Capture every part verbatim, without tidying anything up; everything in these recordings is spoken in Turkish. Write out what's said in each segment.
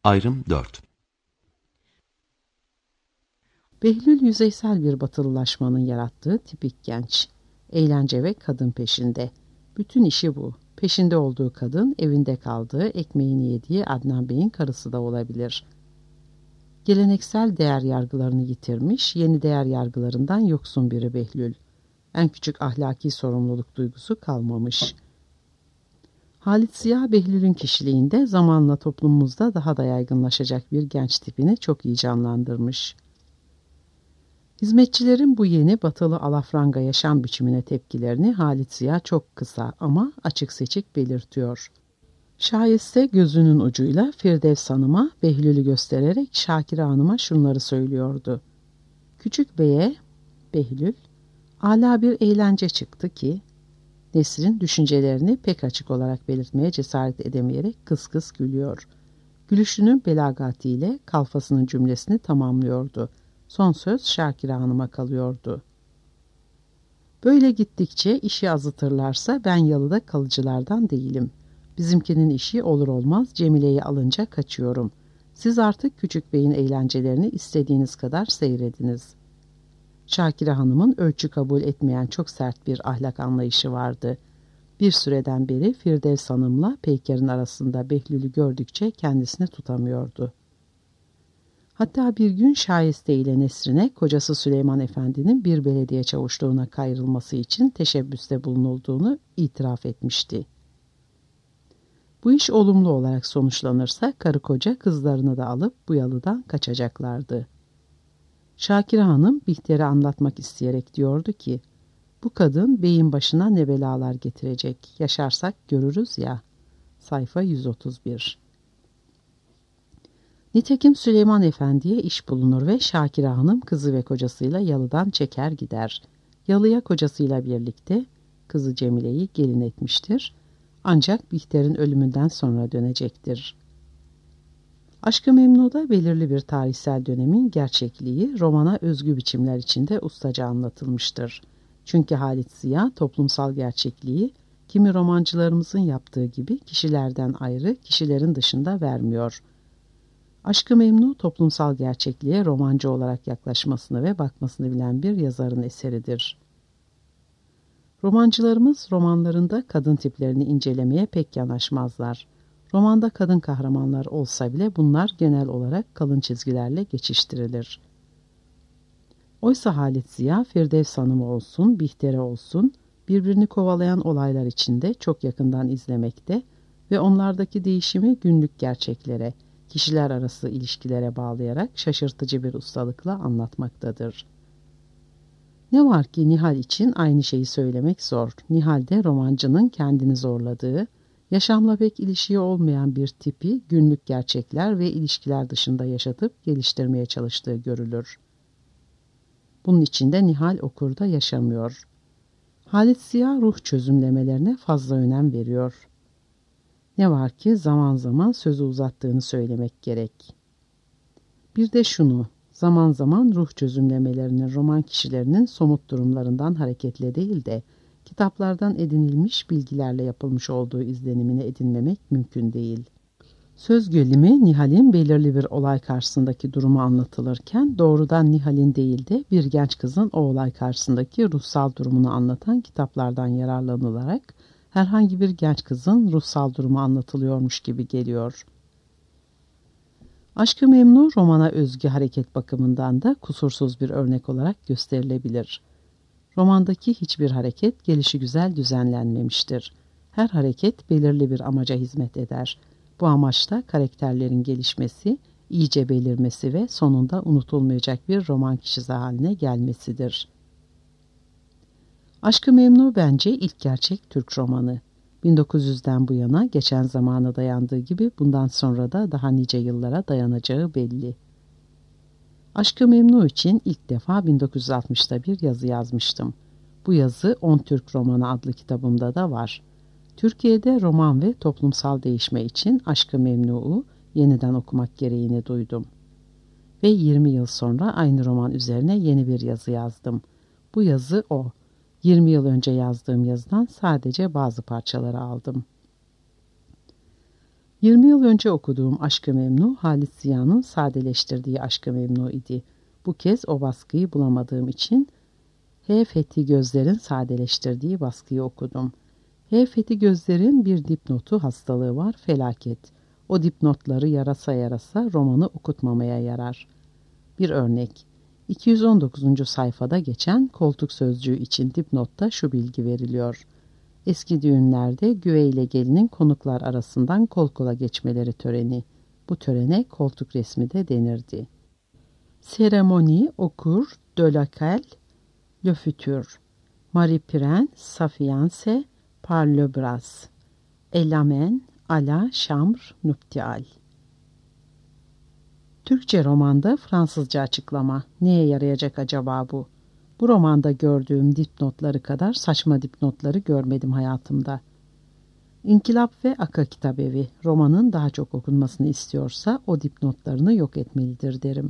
Ayrım dört. Behlül yüzeysel bir batılılaşmanın yarattığı tipik genç. Eğlence ve kadın peşinde. Bütün işi bu. Peşinde olduğu kadın evinde kaldığı, ekmeğini yediği Adnan Bey'in karısı da olabilir. Geleneksel değer yargılarını yitirmiş, yeni değer yargılarından yoksun biri Behlül. En küçük ahlaki sorumluluk duygusu kalmamış. Halit Ziya, Behlül'ün kişiliğinde zamanla toplumumuzda daha da yaygınlaşacak bir genç tipini çok iyi canlandırmış. Hizmetçilerin bu yeni batılı alafranga yaşam biçimine tepkilerini Halit Ziya çok kısa ama açık seçik belirtiyor. Şayeste gözünün ucuyla Firdevs Hanım'a Behlül'ü göstererek Şakire Hanım'a şunları söylüyordu. Küçük beye Behlül, âlâ bir eğlence çıktı ki, Nesrin düşüncelerini pek açık olarak belirtmeye cesaret edemeyerek kıs kıs gülüyor. Gülüşünün belagatiyle kalfasının cümlesini tamamlıyordu. Son söz Şakire Hanım'a kalıyordu. Böyle gittikçe işi azıtırlarsa ben yalıda kalıcılardan değilim. Bizimkinin işi olur olmaz Cemile'yi alınca kaçıyorum. Siz artık Küçük Bey'in eğlencelerini istediğiniz kadar seyrediniz. Şakire Hanım'ın ölçü kabul etmeyen çok sert bir ahlak anlayışı vardı. Bir süreden beri Firdevs Hanım'la Peyker'in arasında Behlül'ü gördükçe kendisini tutamıyordu. Hatta bir gün Şayeste ile Nesrin'e kocası Süleyman Efendi'nin bir belediye çavuşluğuna kayrılması için teşebbüste bulunulduğunu itiraf etmişti. Bu iş olumlu olarak sonuçlanırsa karı koca kızlarını da alıp bu yalıdan kaçacaklardı. Şakire Hanım Bihter'e anlatmak isteyerek diyordu ki, bu kadın beyin başına ne belalar getirecek, yaşarsak görürüz ya. Sayfa yüz otuz bir. Nitekim Süleyman Efendi'ye iş bulunur ve Şakire Hanım kızı ve kocasıyla yalıdan çeker gider. Yalıya kocasıyla birlikte kızı Cemile'yi gelin etmiştir. Ancak Bihter'in ölümünden sonra dönecektir. Aşk-ı Memnu'da belirli bir tarihsel dönemin gerçekliği romana özgü biçimler içinde ustaca anlatılmıştır. Çünkü Halit Ziya toplumsal gerçekliği kimi romancılarımızın yaptığı gibi kişilerden ayrı, kişilerin dışında vermiyor. Aşk-ı Memnu toplumsal gerçekliğe romancı olarak yaklaşmasını ve bakmasını bilen bir yazarın eseridir. Romancılarımız romanlarında kadın tiplerini incelemeye pek yanaşmazlar. Romanda kadın kahramanlar olsa bile bunlar genel olarak kalın çizgilerle geçiştirilir. Oysa Halit Ziya, Firdevs Hanım'ı olsun, Bihter'e olsun, birbirini kovalayan olaylar içinde çok yakından izlemekte ve onlardaki değişimi günlük gerçeklere, kişiler arası ilişkilere bağlayarak şaşırtıcı bir ustalıkla anlatmaktadır. Ne var ki Nihal için aynı şeyi söylemek zor. Nihal de romancının kendini zorladığı, yaşamla pek ilişiği olmayan bir tipi günlük gerçekler ve ilişkiler dışında yaşatıp geliştirmeye çalıştığı görülür. Bunun içinde Nihal okurda yaşamıyor. Halit Ziya ruh çözümlemelerine fazla önem veriyor. Ne var ki zaman zaman sözü uzattığını söylemek gerek. Bir de şunu, zaman zaman ruh çözümlemelerinin roman kişilerinin somut durumlarından hareketle değil de kitaplardan edinilmiş bilgilerle yapılmış olduğu izlenimini edinmemek mümkün değil. Söz gelimi Nihal'in belirli bir olay karşısındaki durumu anlatılırken doğrudan Nihal'in değil de bir genç kızın o olay karşısındaki ruhsal durumunu anlatan kitaplardan yararlanılarak herhangi bir genç kızın ruhsal durumu anlatılıyormuş gibi geliyor. Aşk-ı Memnu romana özgü hareket bakımından da kusursuz bir örnek olarak gösterilebilir. Romandaki hiçbir hareket gelişigüzel düzenlenmemiştir. Her hareket belirli bir amaca hizmet eder. Bu amaçta karakterlerin gelişmesi, iyice belirmesi ve sonunda unutulmayacak bir roman kişisi haline gelmesidir. Aşk-ı Memnu bence ilk gerçek Türk romanı. bin dokuz yüzden bu yana geçen zamana dayandığı gibi bundan sonra da daha nice yıllara dayanacağı belli. Aşk-ı Memnu için ilk defa bin dokuz yüz altmışta bir yazı yazmıştım. Bu yazı On Türk Romanı adlı kitabımda da var. Türkiye'de roman ve toplumsal değişme için Aşk-ı Memnu'u yeniden okumak gereğini duydum. Ve yirmi yıl sonra aynı roman üzerine yeni bir yazı yazdım. Bu yazı o. yirmi yıl önce yazdığım yazıdan sadece bazı parçaları aldım. yirmi yıl önce okuduğum Aşk-ı Memnu, Halit Ziya'nın sadeleştirdiği Aşk-ı Memnu idi. Bu kez o baskıyı bulamadığım için H. Fethi Gözler'in sadeleştirdiği baskıyı okudum. H. Fethi Gözler'in bir dipnotu hastalığı var, felaket. O dipnotları yarasa yarasa romanı okutmamaya yarar. Bir örnek. iki yüz on dokuzuncu sayfada geçen koltuk sözcüğü için dipnotta şu bilgi veriliyor. Eski düğünlerde güvey ile gelinin konuklar arasından kol kola geçmeleri töreni. Bu törene koltuk resmi de denirdi. Cérémonie au cours de laquelle le futur Marie Prince s'affiance par le bras et l'amène à la chambre nuptiale. Türkçe romanda Fransızca açıklama. Neye yarayacak acaba bu? Bu romanda gördüğüm dipnotları kadar saçma dipnotları görmedim hayatımda. İnkılap ve Aka Kitabevi romanın daha çok okunmasını istiyorsa o dipnotlarını yok etmelidir derim.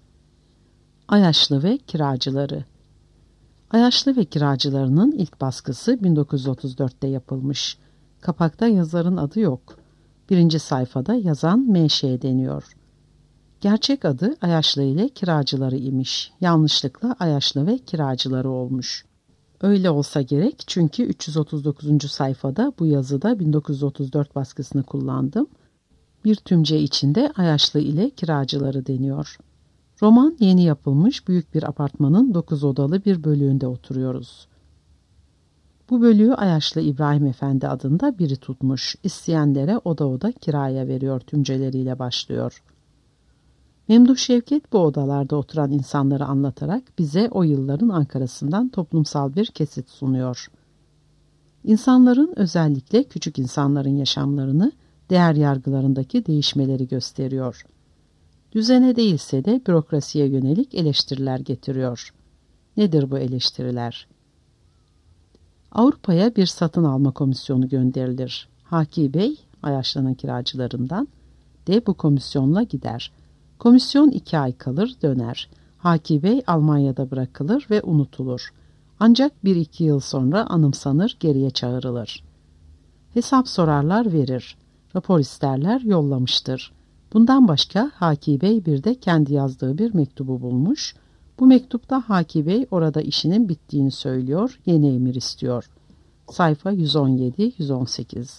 Ayaşlı ve Kiracıları. Ayaşlı ve Kiracılarının ilk baskısı bin dokuz yüz otuz dörtte yapılmış. Kapakta yazarın adı yok. Birinci sayfada yazan M Ş deniyor. Gerçek adı Ayaşlı ile Kiracıları imiş. Yanlışlıkla Ayaşlı ve Kiracıları olmuş. Öyle olsa gerek çünkü üç yüz otuz dokuzuncu sayfada bu yazıda bin dokuz yüz otuz dört baskısını kullandım. Bir tümce içinde Ayaşlı ile Kiracıları deniyor. Roman yeni yapılmış büyük bir apartmanın dokuz odalı bir bölüğünde oturuyoruz. Bu bölüğü Ayaşlı İbrahim Efendi adında biri tutmuş. İsteyenlere oda oda kiraya veriyor tümceleriyle başlıyor. Memduh Şevket bu odalarda oturan insanları anlatarak bize o yılların Ankara'sından toplumsal bir kesit sunuyor. İnsanların, özellikle küçük insanların yaşamlarını, değer yargılarındaki değişmeleri gösteriyor. Düzene değilse de bürokrasiye yönelik eleştiriler getiriyor. Nedir bu eleştiriler? Avrupa'ya bir satın alma komisyonu gönderilir. Haki Bey, Ayaşlı'nın kiracılarından, de bu komisyonla gider. Komisyon iki ay kalır, döner. Haki Bey Almanya'da bırakılır ve unutulur. Ancak bir iki yıl sonra anımsanır, geriye çağrılır. Hesap sorarlar, verir. Rapor isterler, yollamıştır. Bundan başka Haki Bey bir de kendi yazdığı bir mektubu bulmuş. Bu mektupta Haki Bey orada işinin bittiğini söylüyor, yeni emir istiyor. Sayfa yüz on yedi yüz on sekiz.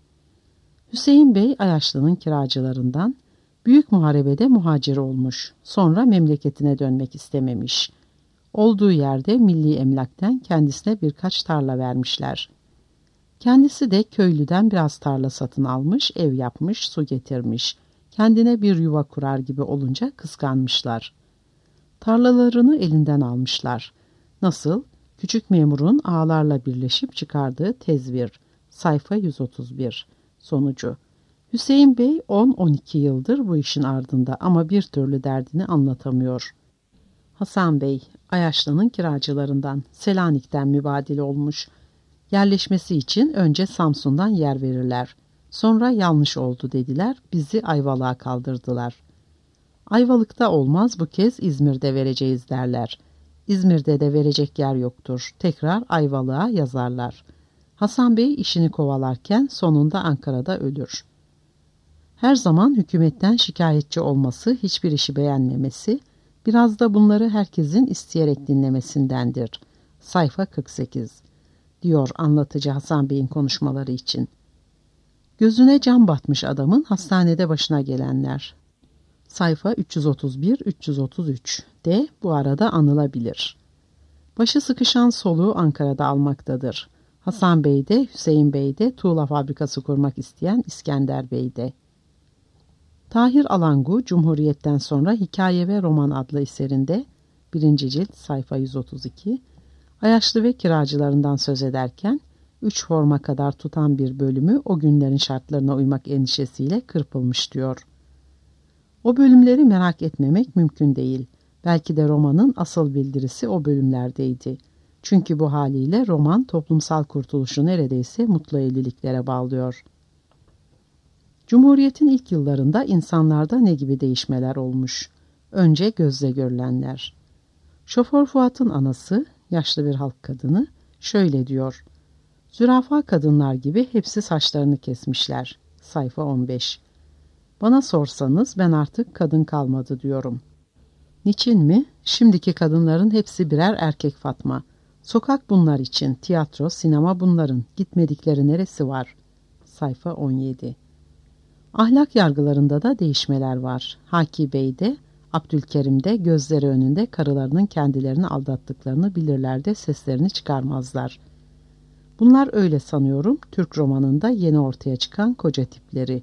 Hüseyin Bey Ayaşlı'nın kiracılarından, büyük muharebede muhacir olmuş. Sonra memleketine dönmek istememiş. Olduğu yerde milli emlakten kendisine birkaç tarla vermişler. Kendisi de köylüden biraz tarla satın almış, ev yapmış, su getirmiş. Kendine bir yuva kurar gibi olunca kıskanmışlar. Tarlalarını elinden almışlar. Nasıl? Küçük memurun ağalarla birleşip çıkardığı tezvir. Sayfa yüz otuz bir. Sonucu. Hüseyin Bey on on iki yıldır bu işin ardında ama bir türlü derdini anlatamıyor. Hasan Bey, Ayaşlı'nın kiracılarından, Selanik'ten mübadil olmuş. Yerleşmesi için önce Samsun'dan yer verirler. Sonra yanlış oldu dediler, bizi Ayvalık'a kaldırdılar. Ayvalık'ta olmaz, bu kez İzmir'de vereceğiz derler. İzmir'de de verecek yer yoktur. Tekrar Ayvalık'a yazarlar. Hasan Bey işini kovalarken sonunda Ankara'da ölür. Her zaman hükümetten şikayetçi olması, hiçbir işi beğenmemesi, biraz da bunları herkesin isteyerek dinlemesindendir. Sayfa kırk sekiz. Diyor anlatıcı Hasan Bey'in konuşmaları için. Gözüne cam batmış adamın hastanede başına gelenler. Sayfa üç yüz otuz bir üç yüz otuz üç de bu arada anılabilir. Başı sıkışan soluğu Ankara'da almaktadır. Hasan Bey de, Hüseyin Bey de, tuğla fabrikası kurmak isteyen İskender Bey de. Tahir Alangu, Cumhuriyet'ten sonra Hikaye ve Roman adlı eserinde, birinci cilt sayfa yüz otuz iki, Ayaşlı ve kiracılarından söz ederken, üç forma kadar tutan bir bölümü o günlerin şartlarına uymak endişesiyle kırpılmış diyor. O bölümleri merak etmemek mümkün değil. Belki de romanın asıl bildirisi o bölümlerdeydi. Çünkü bu haliyle roman toplumsal kurtuluşu neredeyse mutlu evliliklere bağlıyor. Cumhuriyet'in ilk yıllarında insanlarda ne gibi değişmeler olmuş? Önce gözle görülenler. Şoför Fuat'ın anası, yaşlı bir halk kadını, şöyle diyor. Zürafa kadınlar gibi hepsi saçlarını kesmişler. sayfa on beş. Bana sorsanız ben artık kadın kalmadı diyorum. Niçin mi? Şimdiki kadınların hepsi birer erkek Fatma. Sokak bunlar için, tiyatro, sinema bunların. Gitmedikleri neresi var? Sayfa on yedi. Ahlak yargılarında da değişmeler var. Haki Bey'de, Abdülkerim'de gözleri önünde karılarının kendilerini aldattıklarını bilirler de seslerini çıkarmazlar. Bunlar öyle sanıyorum Türk romanında yeni ortaya çıkan koca tipleri.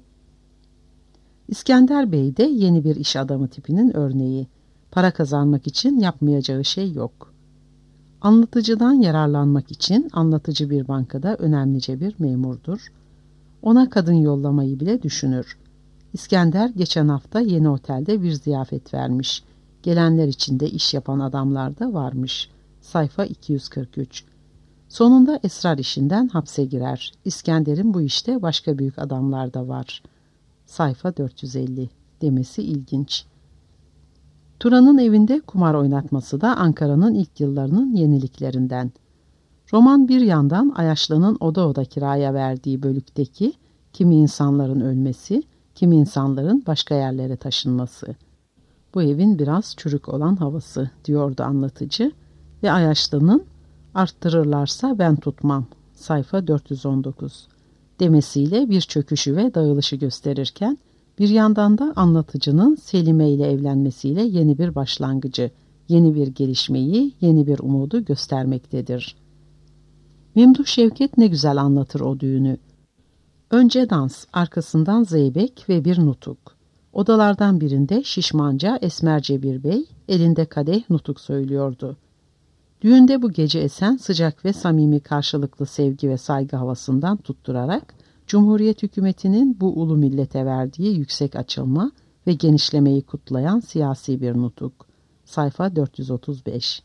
İskender Bey de yeni bir iş adamı tipinin örneği. Para kazanmak için yapmayacağı şey yok. Anlatıcıdan yararlanmak için anlatıcı bir bankada önemlice bir memurdur. Ona kadın yollamayı bile düşünür. İskender geçen hafta yeni otelde bir ziyafet vermiş. Gelenler içinde iş yapan adamlar da varmış. Sayfa iki yüz kırk üç. Sonunda esrar işinden hapse girer. İskender'in bu işte başka büyük adamlar da var. Sayfa dört yüz elli. Demesi ilginç. Turan'ın evinde kumar oynatması da Ankara'nın ilk yıllarının yeniliklerinden. Roman bir yandan Ayaşlı'nın oda oda kiraya verdiği bölükteki kimi insanların ölmesi, kimi insanların başka yerlere taşınması. Bu evin biraz çürük olan havası diyordu anlatıcı ve Ayaşlı'nın arttırırlarsa ben tutmam sayfa dört yüz on dokuz demesiyle bir çöküşü ve dağılışı gösterirken bir yandan da anlatıcının Selime ile evlenmesiyle yeni bir başlangıcı, yeni bir gelişmeyi, yeni bir umudu göstermektedir. Memduh Şevket ne güzel anlatır o düğünü. Önce dans, arkasından zeybek ve bir nutuk. Odalardan birinde şişmanca esmerce bir bey, elinde kadeh nutuk söylüyordu. Düğünde bu gece esen sıcak ve samimi karşılıklı sevgi ve saygı havasından tutturarak, Cumhuriyet hükümetinin bu ulu millete verdiği yüksek açılma ve genişlemeyi kutlayan siyasi bir nutuk. Sayfa dört yüz otuz beş.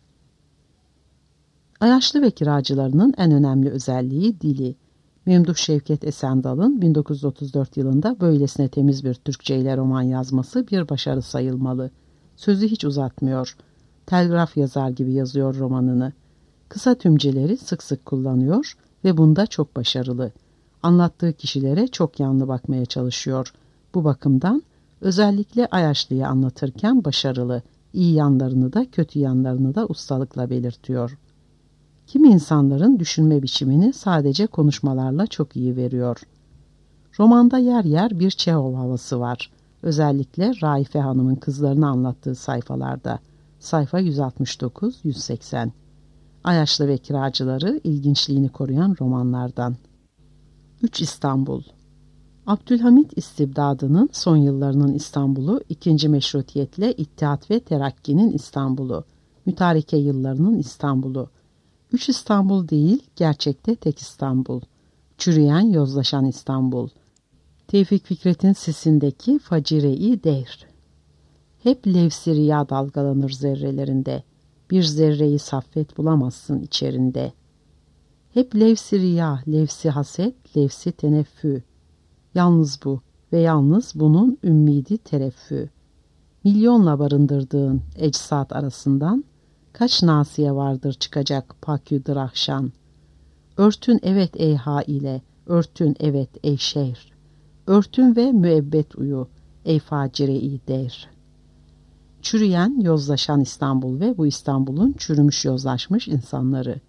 Ayaşlı ve kiracılarının en önemli özelliği dili. Memduh Şevket Esendal'ın bin dokuz yüz otuz dört yılında böylesine temiz bir Türkçe ile roman yazması bir başarı sayılmalı. Sözü hiç uzatmıyor. Telgraf yazar gibi yazıyor romanını. Kısa tümceleri sık sık kullanıyor ve bunda çok başarılı. Anlattığı kişilere çok yanlı bakmaya çalışıyor. Bu bakımdan özellikle Ayaşlı'yı anlatırken başarılı, iyi yanlarını da kötü yanlarını da ustalıkla belirtiyor. Kimi insanların düşünme biçimini sadece konuşmalarla çok iyi veriyor. Romanda yer yer bir Çehov havası var. Özellikle Raife Hanım'ın kızlarını anlattığı sayfalarda. Sayfa yüz altmış dokuz yüz seksen. Ayaşlı ve kiracıları ilginçliğini koruyan romanlardan. üç İstanbul. Abdülhamit istibdadının son yıllarının İstanbul'u, ikinci Meşrutiyetle İttihat ve Terakki'nin İstanbul'u, mütareke yıllarının İstanbul'u. Üç İstanbul değil, gerçekte tek İstanbul. Çürüyen, yozlaşan İstanbul. Tevfik Fikret'in sisindeki facire-i dehr. Hep levs-i riya dalgalanır zerrelerinde. Bir zerreyi saffet bulamazsın içerinde. Hep levs-i riya, levs-i haset, levs-i teneffü. Yalnız bu ve yalnız bunun ümmidi tereffü. Milyonla barındırdığın eczat arasından kaç nasiye vardır çıkacak pakü drahşan. Örtün evet ey ha ile, örtün evet ey şehir. Örtün ve müebbet uyu ey facire-i der. Çürüyen, yozlaşan İstanbul ve bu İstanbul'un çürümüş yozlaşmış insanları.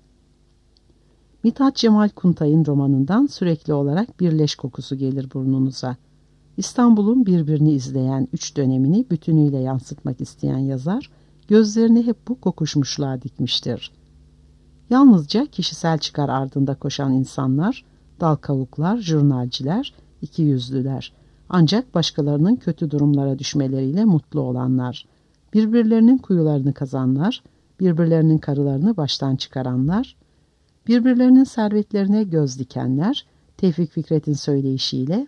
Mithat Cemal Kuntay'ın romanından sürekli olarak bir leş kokusu gelir burnunuza. İstanbul'un birbirini izleyen üç dönemini bütünüyle yansıtmak isteyen yazar, gözlerini hep bu kokuşmuşluğa dikmiştir. Yalnızca kişisel çıkar ardında koşan insanlar, dal kavuklar, jurnalciler, ikiyüzlüler. Ancak başkalarının kötü durumlara düşmeleriyle mutlu olanlar, birbirlerinin kuyularını kazanlar, birbirlerinin karılarını baştan çıkaranlar, birbirlerinin servetlerine göz dikenler, Tevfik Fikret'in söyleyişiyle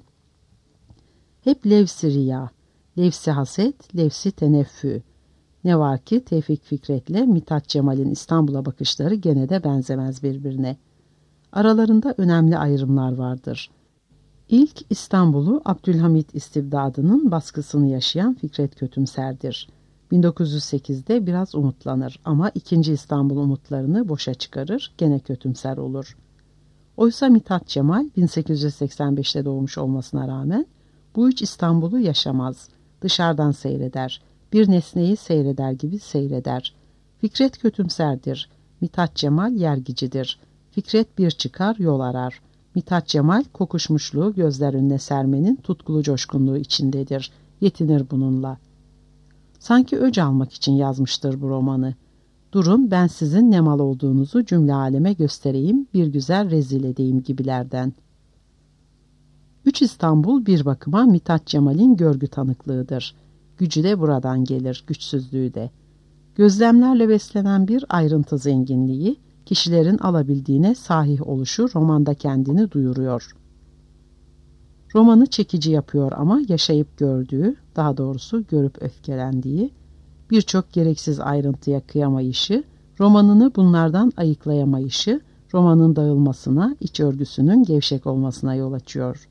hep levs-i riya, levs-i haset, levs-i teneffü. Ne var ki Tevfik Fikret'le Mithat Cemal'in İstanbul'a bakışları gene de benzemez birbirine. Aralarında önemli ayrımlar vardır. İlk İstanbul'u Abdülhamit istibdadının baskısını yaşayan Fikret kötümserdir. bin dokuz yüz sekizde biraz umutlanır ama ikinci İstanbul umutlarını boşa çıkarır, gene kötümser olur. Oysa Mithat Cemal bin sekiz yüz seksen beşte doğmuş olmasına rağmen bu üç İstanbul'u yaşamaz. Dışarıdan seyreder. Bir nesneyi seyreder gibi seyreder. Fikret kötümserdir. Mithat Cemal yergicidir. Fikret bir çıkar yol arar. Mithat Cemal kokuşmuşluğu gözler önüne sermenin tutkulu coşkunluğu içindedir. Yetinir bununla. Sanki öc almak için yazmıştır bu romanı. Durun ben sizin ne mal olduğunuzu cümle aleme göstereyim, bir güzel rezil edeyim gibilerden. Üç İstanbul bir bakıma Mithat Cemal'in görgü tanıklığıdır. Gücü de buradan gelir, güçsüzlüğü de. Gözlemlerle beslenen bir ayrıntı zenginliği, kişilerin alabildiğine sahih oluşu romanda kendini duyuruyor. Romanı çekici yapıyor ama yaşayıp gördüğü, daha doğrusu görüp öfkelendiği, birçok gereksiz ayrıntıya kıyamayışı, romanını bunlardan ayıklayamayışı, romanın dağılmasına, iç örgüsünün gevşek olmasına yol açıyor.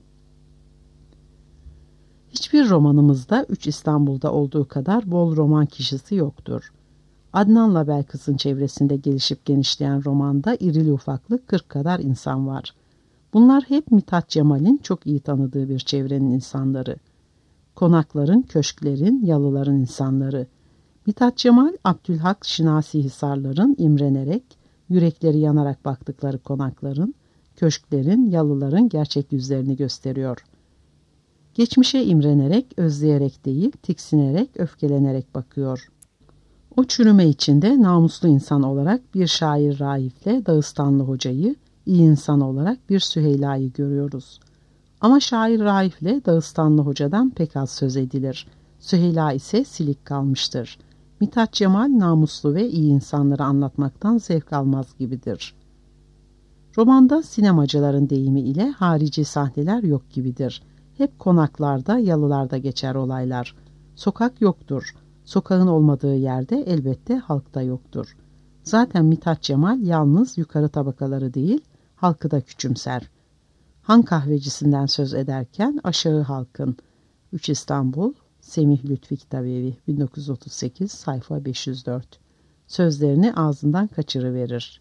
Hiçbir romanımızda üç İstanbul'da olduğu kadar bol roman kişisi yoktur. Adnan'la Belkıs'ın çevresinde gelişip genişleyen romanda irili ufaklı kırk kadar insan var. Bunlar hep Mithat Cemal'in çok iyi tanıdığı bir çevrenin insanları. Konakların, köşklerin, yalıların insanları. Mithat Cemal, Abdülhak Şinasi Hisarların imrenerek, yürekleri yanarak baktıkları konakların, köşklerin, yalıların gerçek yüzlerini gösteriyor. Geçmişe imrenerek, özleyerek değil, tiksinerek, öfkelenerek bakıyor. O çürüme içinde namuslu insan olarak bir şair Raif'le Dağıstanlı hocayı, iyi insan olarak bir Süheyla'yı görüyoruz. Ama şair Raif'le Dağıstanlı hocadan pek az söz edilir. Süheyla ise silik kalmıştır. Mithat Cemal namuslu ve iyi insanları anlatmaktan zevk almaz gibidir. Romanda sinemacıların deyimi ile harici sahneler yok gibidir. Hep konaklarda, yalılarda geçer olaylar. Sokak yoktur. Sokağın olmadığı yerde elbette halk da yoktur. Zaten Mithat Cemal yalnız yukarı tabakaları değil, halkı da küçümser. Han kahvecisinden söz ederken aşağı halkın. üç İstanbul, Semih Lütfi Kitabevi, bin dokuz yüz otuz sekiz, sayfa beş yüz dört. Sözlerini ağzından kaçırıverir.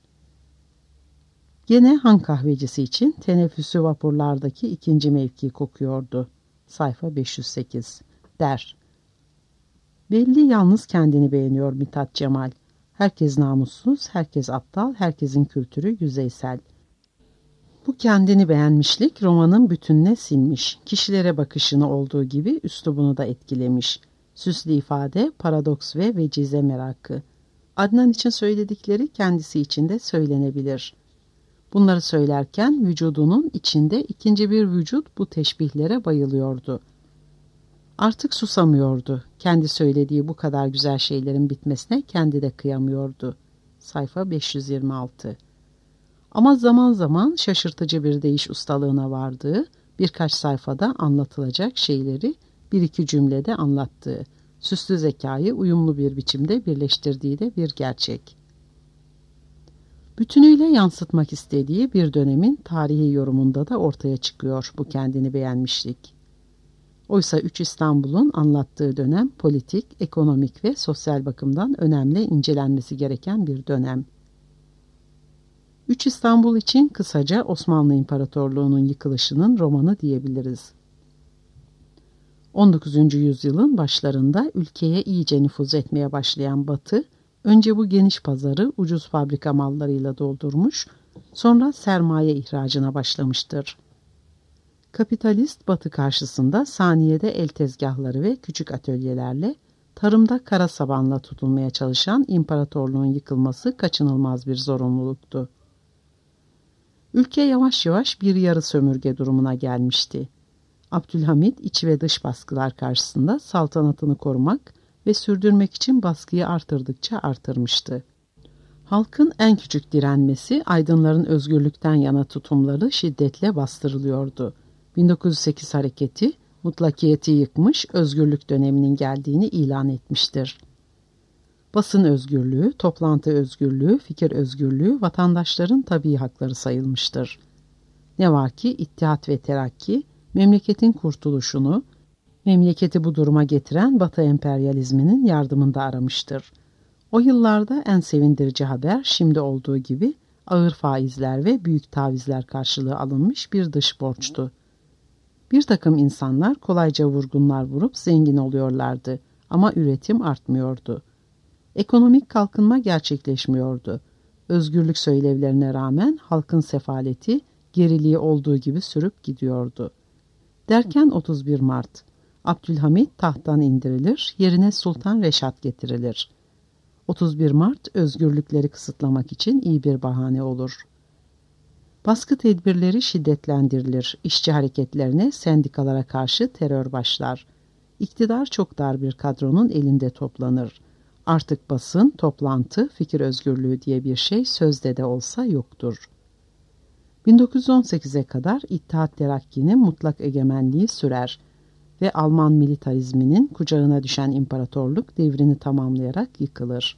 Gene Han kahvecisi için teneffüsü vapurlardaki ikinci mevki kokuyordu. Sayfa beş yüz sekiz. Der. Belli yalnız kendini beğeniyor Mithat Cemal. Herkes namussuz, herkes aptal, herkesin kültürü yüzeysel. Bu kendini beğenmişlik romanın bütününe sinmiş. Kişilere bakışını olduğu gibi üslubunu da etkilemiş. Süslü ifade, paradoks ve vecize merakı. Adnan için söyledikleri kendisi için de söylenebilir. Bunları söylerken vücudunun içinde ikinci bir vücut bu teşbihlere bayılıyordu. Artık susamıyordu. Kendi söylediği bu kadar güzel şeylerin bitmesine kendi de kıyamıyordu. Sayfa beş yüz yirmi altı. Ama zaman zaman şaşırtıcı bir deyiş ustalığına vardığı, birkaç sayfada anlatılacak şeyleri bir iki cümlede anlattığı, süslü zekayı uyumlu bir biçimde birleştirdiği de bir gerçek. Bütünüyle yansıtmak istediği bir dönemin tarihi yorumunda da ortaya çıkıyor bu kendini beğenmişlik. Oysa üç İstanbul'un anlattığı dönem politik, ekonomik ve sosyal bakımdan önemli incelenmesi gereken bir dönem. üç İstanbul için kısaca Osmanlı İmparatorluğu'nun yıkılışının romanı diyebiliriz. on dokuzuncu yüzyılın başlarında ülkeye iyice nüfuz etmeye başlayan Batı, önce bu geniş pazarı ucuz fabrika mallarıyla doldurmuş, sonra sermaye ihracına başlamıştır. Kapitalist Batı karşısında saniyede el tezgahları ve küçük atölyelerle, tarımda kara sabanla tutulmaya çalışan imparatorluğun yıkılması kaçınılmaz bir zorunluluktu. Ülke yavaş yavaş bir yarı sömürge durumuna gelmişti. Abdülhamit iç ve dış baskılar karşısında saltanatını korumak ve sürdürmek için baskıyı artırdıkça artırmıştı. Halkın en küçük direnmesi, aydınların özgürlükten yana tutumları şiddetle bastırılıyordu. bin dokuz yüz sekiz hareketi mutlakiyeti yıkmış, özgürlük döneminin geldiğini ilan etmiştir. Basın özgürlüğü, toplantı özgürlüğü, fikir özgürlüğü vatandaşların tabii hakları sayılmıştır. Ne var ki İttihat ve Terakki, memleketin kurtuluşunu, memleketi bu duruma getiren Batı emperyalizminin yardımında aramıştır. O yıllarda en sevindirici haber şimdi olduğu gibi ağır faizler ve büyük tavizler karşılığı alınmış bir dış borçtu. Bir takım insanlar kolayca vurgunlar vurup zengin oluyorlardı ama üretim artmıyordu. Ekonomik kalkınma gerçekleşmiyordu. Özgürlük söylevlerine rağmen halkın sefaleti geriliği olduğu gibi sürüp gidiyordu. Derken otuz bir Mart, Abdülhamit tahttan indirilir, yerine Sultan Reşat getirilir. otuz bir Mart özgürlükleri kısıtlamak için iyi bir bahane olur. Baskı tedbirleri şiddetlendirilir, işçi hareketlerine, sendikalara karşı terör başlar. İktidar çok dar bir kadronun elinde toplanır. Artık basın, toplantı, fikir özgürlüğü diye bir şey sözde de olsa yoktur. bin dokuz yüz on sekize kadar İttihat Terakki'nin mutlak egemenliği sürer ve Alman militarizminin kucağına düşen imparatorluk devrini tamamlayarak yıkılır.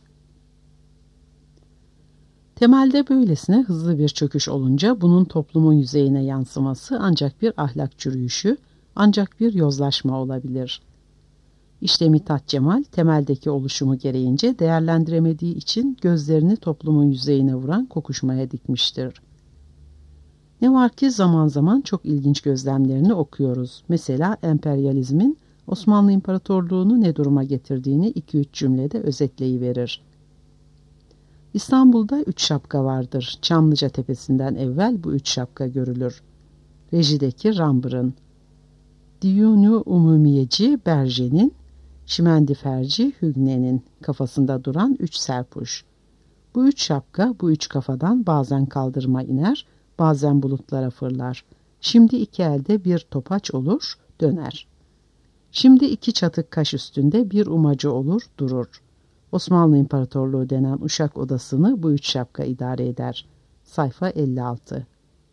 Temelde böylesine hızlı bir çöküş olunca bunun toplumun yüzeyine yansıması ancak bir ahlak çürüyüşü, ancak bir yozlaşma olabilir. İşte Mithat Cemal temeldeki oluşumu gereğince değerlendiremediği için gözlerini toplumun yüzeyine vuran kokuşmaya dikmiştir. Ne var ki zaman zaman çok ilginç gözlemlerini okuyoruz. Mesela emperyalizmin Osmanlı İmparatorluğu'nu ne duruma getirdiğini iki üç cümlede özetleyiverir. İstanbul'da üç şapka vardır. Çamlıca Tepesi'nden evvel bu üç şapka görülür. Rejideki Rambır'ın, Diyunu Umumiyeci Berje'nin, Şimendiferci Hügne'nin kafasında duran üç serpuş. Bu üç şapka bu üç kafadan bazen kaldırıma iner, bazen bulutlara fırlar. Şimdi iki elde bir topaç olur, döner. Şimdi iki çatık kaş üstünde bir umacı olur, durur. Osmanlı İmparatorluğu denen uşak odasını bu üç şapka idare eder. Sayfa elli altı.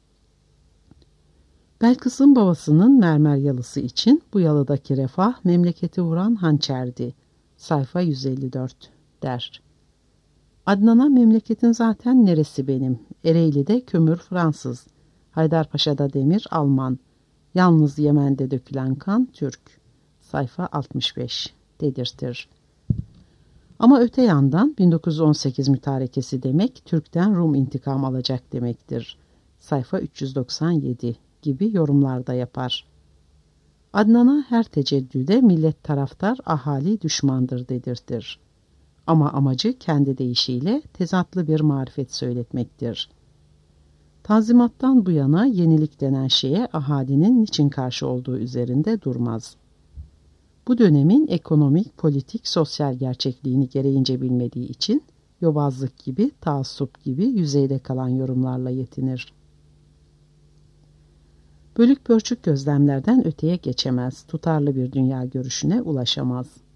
Belkıs'ın babasının mermer yalısı için bu yalıdaki refah memleketi vuran hançerdi. Sayfa yüz elli dört der. Adnan'a memleketin zaten neresi benim? Ereğli'de kömür Fransız, Haydarpaşa'da demir Alman, yalnız Yemen'de dökülen kan Türk. Sayfa altmış beş dedirtir. Ama öte yandan bin dokuz yüz on sekiz mütarekesi demek Türk'ten Rum intikam alacak demektir. Sayfa üç yüz doksan yedi gibi yorumlarda yapar. Adnan'a her teceddüde millet taraftar, ahali düşmandır dedirtir. Ama amacı kendi deyişiyle tezatlı bir marifet söyletmektir. Tanzimattan bu yana yenilik denen şeye ahalinin niçin karşı olduğu üzerinde durmaz. Bu dönemin ekonomik, politik, sosyal gerçekliğini gereğince bilmediği için yobazlık gibi, taassup gibi yüzeyde kalan yorumlarla yetinir. Bölük pörçük gözlemlerden öteye geçemez, tutarlı bir dünya görüşüne ulaşamaz.